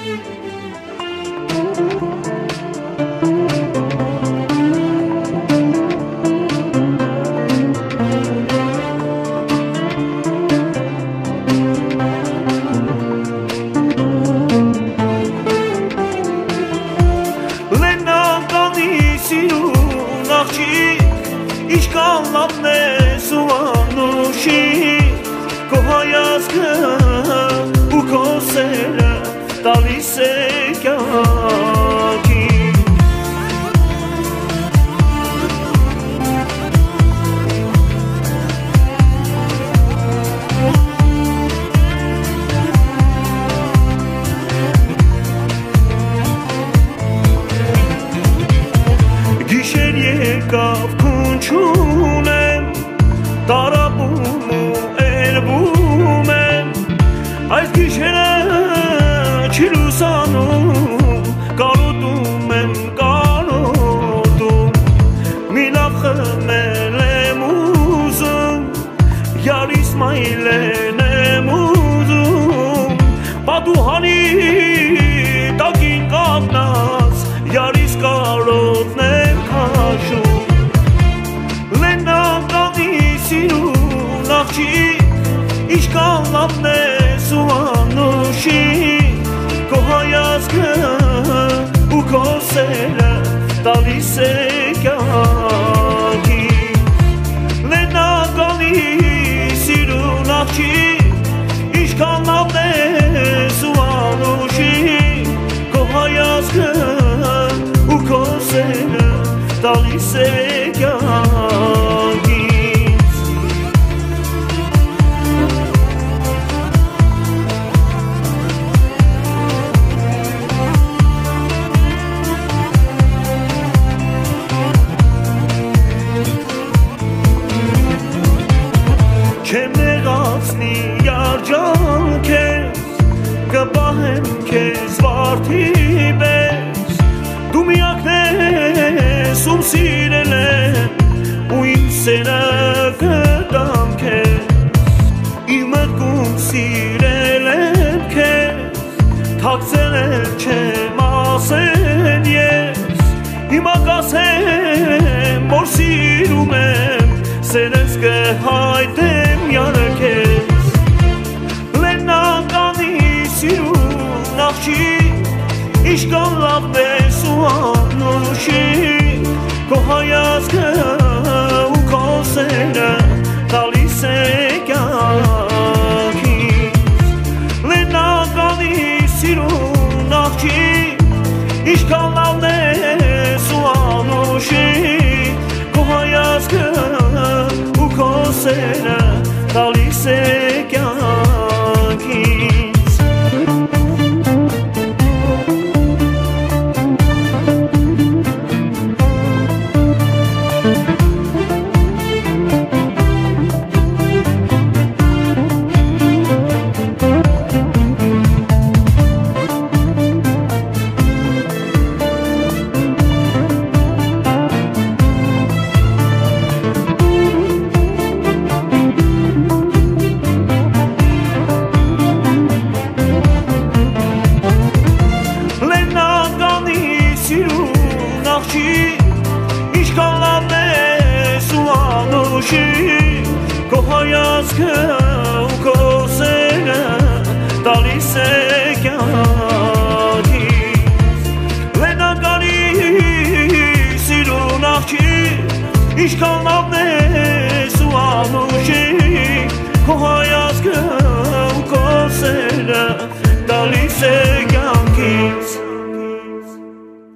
Իշկան լավն ես ու անուշի Քո հայացքը ու քո սերը տալիս է կյանքի Գիշեր եկավ չունեմ, տարապում ու երբում եմ, այս գիշերը չի լուսանում, կարոտում եմ, կարոտում, մի լավ խմել եմ ուզում, յարիս մայլեն եմ ուզում, պատուհանի տակին կապնած, յարիս կարոտն եմ քաշում Իշկան լավն ես ու անուշի Քո հայացքը ու քո սերը տալիս է կյանքի Լենագանի սիրուն աղջիկ Իշկան լավն ես ու անուշի Քո հայացքը ու քո սերը տալիս է կյանքի Չեմ նեղացնի երջանք ես, կպահեմ քեզ վարդի պես Դու միակն ես, ում սիրել եմ, ու իմ սերը կտամ քեզ Իմ մտքում սիրել եմ քեզ, թաքցել չեմ ասել ես Հիմա կասեմ, որ սիրում եմ, սերս կհայտեմ յանքես Լենագանի սիրուն աղջիկ Իշկան լավն ես ու անուշի Քո հայացքը ու քո սերը տալիս է կյանքից Լենագանի սիրուն աղջիկ Իշկան լավն ես ու անուշի Քո հայացքը Սերը տալիս է կյանքից Իշկան լավն ես ու անուշի Քո հայացքը ու քո սերը տալիս է կյանքից Լենագանի սիրուն աղջիկ Իշկան լավն